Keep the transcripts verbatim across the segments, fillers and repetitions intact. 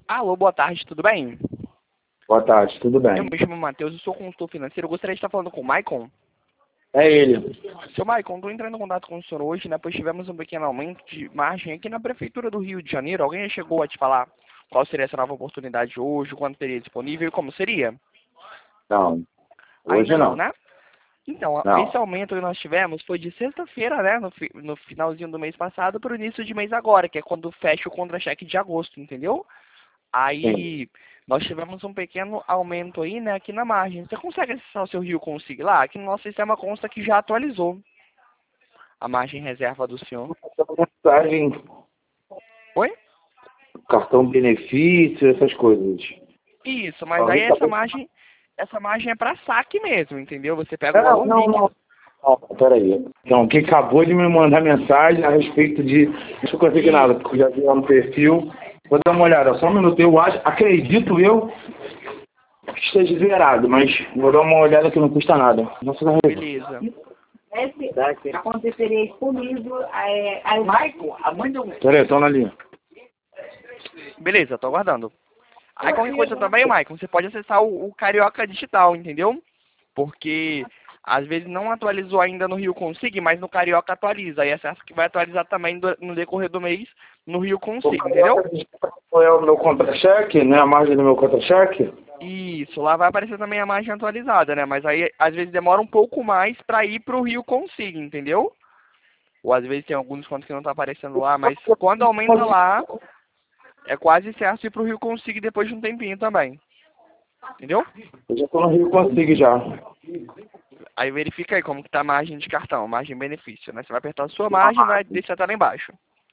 Alô, boa tarde, tudo bem? Boa tarde, tudo Eu bem? me chamo Matheus, eu sou consultor financeiro. Eu gostaria de estar falando com o Maicon. É ele. Seu Maicon, estou entrando em contato com o senhor hoje, né? Pois tivemos um pequeno aumento de margem aqui na Prefeitura do Rio de Janeiro. Alguém já chegou a te falar qual seria essa nova oportunidade hoje, quando teria disponível e como seria? Não, hoje Ainda não, não. né? Então, esse Não. aumento que nós tivemos foi de sexta-feira, né? No, fi- no finalzinho do mês passado para o início de mês agora, que é quando fecha o contra-cheque de agosto, entendeu? Sim. Aí nós tivemos um pequeno aumento aí, né, aqui na margem. Você consegue acessar o seu Rio Consigo lá? Aqui no nosso sistema consta que já atualizou a margem reserva do senhor. Mensagem, Oi? cartão benefício, essas coisas. Isso, mas aí Alguém tá essa margem, essa margem é para saque mesmo, entendeu? Você pega o Não, valor não, não. líquido. Não, peraí. Então, quem acabou de me mandar mensagem a respeito de. Deixa eu conseguir nada, Isso. porque eu já vi lá no perfil. Vou dar uma olhada, só um minuto. Eu acho, acredito eu que esteja zerado, mas vou dar uma olhada que não custa nada. Nossa, Beleza. Esse aconteceria comigo, é, aí Michael, a mãe do... peraí, estão na linha. Beleza, tô aguardando. Aí qualquer coisa também, Maicon, você pode acessar o, o Carioca Digital, entendeu? Porque às vezes não atualizou ainda no Rio Consigo, mas no Carioca atualiza. Aí é certo que vai atualizar também do- no decorrer do mês no Rio Consigo, entendeu? É o meu contra-cheque, né? A margem do meu contra-cheque. Isso, lá vai aparecer também a margem atualizada, né? Mas aí às vezes demora um pouco mais para ir pro Rio Consigo, entendeu? Ou às vezes tem alguns descontos que não tá aparecendo lá, mas quando aumenta lá, é quase certo ir pro Rio Consigo depois de um tempinho também. Entendeu? Eu já estou no Rio Consigo já. Aí verifica aí como que tá a margem de cartão, margem benefício, né? Você vai apertar a sua margem e vai deixar até lá embaixo.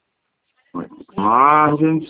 Margem.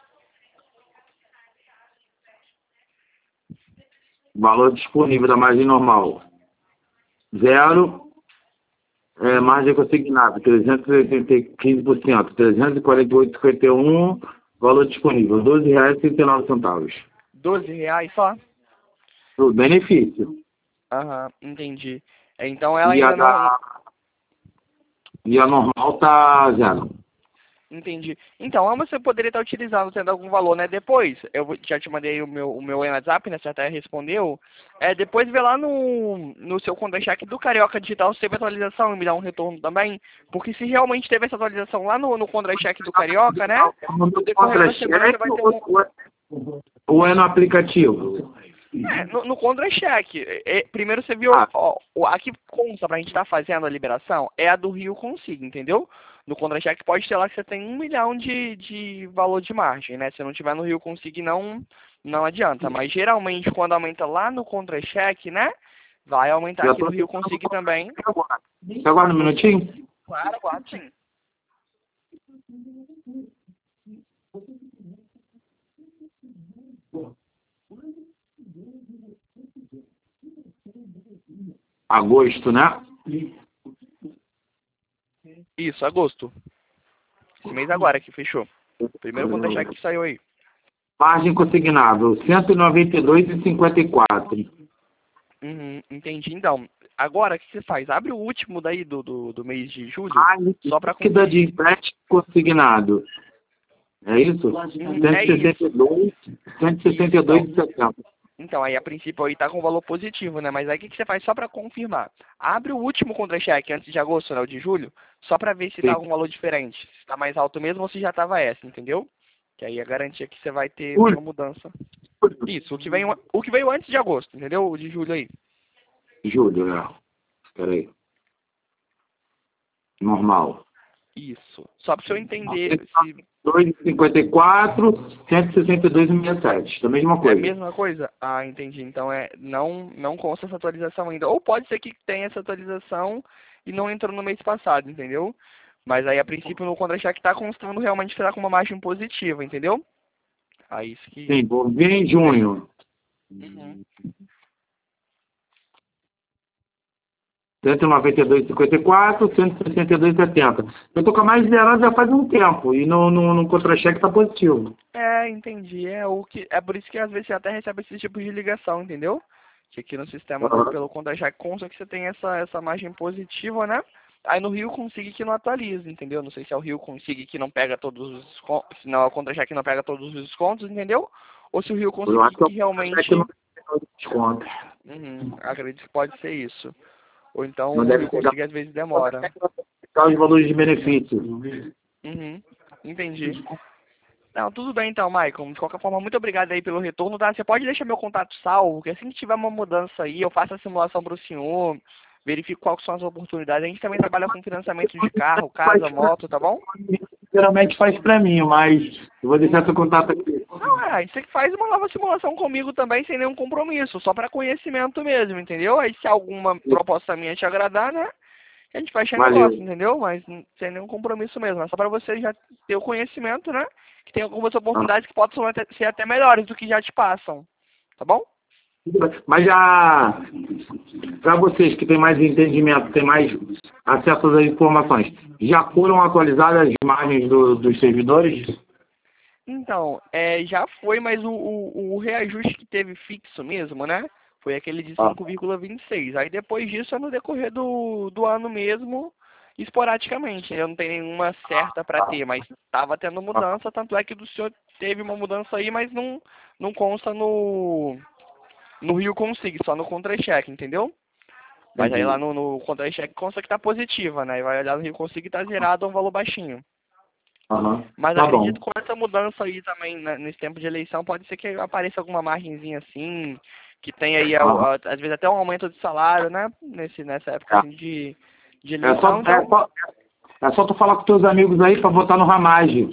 Valor disponível da margem normal. Zero. É, margem consignada, trezentos e oitenta e quinze por cento. trezentos e quarenta e oito vírgula cinquenta e um. Valor disponível, doze reais e trinta e nove centavos. doze reais só? O benefício. Aham, entendi. É, então ela E a ainda não... da. E a normal tá zero. Entendi. Então, ambas você poderia estar utilizando, tendo algum valor, né? Depois, eu vou- já te mandei o meu, o meu WhatsApp, né? Você até respondeu. É, depois vê lá no, no seu contra-cheque do Carioca Digital se teve atualização e me dá um retorno também. Porque se realmente teve essa atualização lá no, no contra-cheque do Carioca, né? No No decorrer da semana você contra-cheque vai ter um... ou, ou é no aplicativo? É, no, no contra-cheque. É, primeiro você viu, Ah, ó, o- a que conta pra gente estar fazendo a liberação é a do Rio Consigo, entendeu? No contra-cheque pode ter lá que você tem um milhão de, de valor de margem, né? Se não tiver no Rio Consigo, não, não adianta. Mas geralmente quando aumenta lá no contra-cheque, né? Vai aumentar já aqui tô no Rio Consigo também. agora. Você aguarda um minutinho? Claro, claro, sim. Agosto, né? Isso, agosto. Esse mês agora que fechou. Primeiro contra-cheque que saiu aí. Margem consignável, cento e noventa e dois vírgula cinquenta e quatro. Uhum, entendi. Então, agora o que você faz? Abre o último daí do, do, do mês de julho, Margem só para líquida de conferir. empréstimo consignado. É isso? Hum, é cento e sessenta e dois, cento e sessenta Isso, e dois então. e setenta. Então, aí a princípio aí tá com valor positivo, né? Mas aí o que, que você faz só para confirmar? Abre o último contra-cheque antes de agosto, né? O de julho, só para ver se tá Sim. algum valor diferente. Se tá mais alto mesmo ou se já tava essa, entendeu? Que aí é garantia que você vai ter Julho. uma mudança. Isso, o que veio, o que veio antes de agosto, entendeu? O de julho aí. Julho, né? Espera aí. Normal. Isso. Só para o senhor entender se dois vírgula cinquenta e quatro, cento e sessenta e dois vírgula sessenta e sete. Da mesma é a coisa. mesma coisa? Ah, entendi. Então é não não consta essa atualização ainda. Ou pode ser que tenha essa atualização e não entrou no mês passado, entendeu? Mas aí a princípio no contra-cheque está constando realmente que está com uma margem positiva, entendeu? Aí isso que Sim, vou vir em junho. Uhum. cento e noventa e dois vírgula cinquenta e quatro, cento e sessenta e dois vírgula setenta. Eu tô com a mais zerada já faz um tempo. E no, no, no contra-cheque tá positivo. É, entendi. É o que é por isso que às vezes você até recebe esse tipo de ligação, entendeu? Que aqui no sistema do Aham. pelo contra-cheque consta que você tem essa essa margem positiva, né? Aí no Rio Consig que não atualiza, entendeu? Não sei se é o Rio Consig que não pega todos os descontos, se não é o contra-cheque que não pega todos os descontos, entendeu? Ou se o Rio Eu acho Consig que que realmente... não tem desconto. Uhum, acredito que pode ser isso. Ou então Não o deve Rio pegar Consig às vezes demora. os valores de benefício. Uhum, entendi. Não, tudo bem então, Maicon. De qualquer forma, muito obrigado aí pelo retorno, tá? Você pode deixar meu contato salvo, que assim que tiver uma mudança aí, eu faço a simulação para o senhor, verifico quais são as oportunidades. A gente também trabalha com financiamento de carro, casa, moto, tá bom? Geralmente faz pra mim, mas eu vou deixar seu contato aqui. Não, é, aí você que faz uma nova simulação comigo também, sem nenhum compromisso, só para conhecimento mesmo, entendeu? Aí se alguma proposta minha te agradar, né? A gente fecha Valeu. negócio, entendeu? Mas sem nenhum compromisso mesmo. É só para você já ter o conhecimento, né? Que tem algumas oportunidades que podem até- ser até melhores do que já te passam. Tá bom? Mas já, para vocês que têm mais entendimento, têm mais acesso às informações, já foram atualizadas as imagens do- dos servidores? Então, é, já foi, mas o, o, o reajuste que teve fixo mesmo, né? Foi aquele de Ah. cinco vírgula vinte e seis. Aí depois disso é no decorrer do, do ano mesmo, esporadicamente. Eu não tenho nenhuma certa para ter, mas estava tendo mudança, tanto é que do senhor teve uma mudança aí, mas não, não consta no, no Rio Consig, só no contra-cheque, entendeu? Mas aí lá no, no contra-cheque consta que tá positiva, né? E vai olhar no Rio Consig e tá zerado a um valor baixinho. Aham. Mas Tá acredito bom. que com essa mudança aí também, né, nesse tempo de eleição, pode ser que apareça alguma margenzinha assim, que tenha aí, a- Aham. a- às vezes, até um aumento de salário, né? Nesse, nessa época Tá. assim, de, de É eleição. só, é, Então, só, é só tu falar com teus amigos aí para votar no Ramage.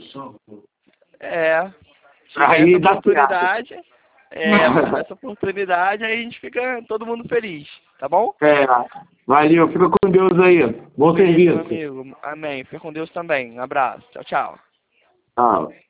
é, tiver Aí essa dá oportunidade, é, tiver essa oportunidade, aí a gente fica todo mundo feliz, tá bom? É, valeu, fica com Deus aí. Bom Beleza, meu serviço. amigo. Amém. Fica com Deus também. Um abraço. Tchau, tchau. Tchau.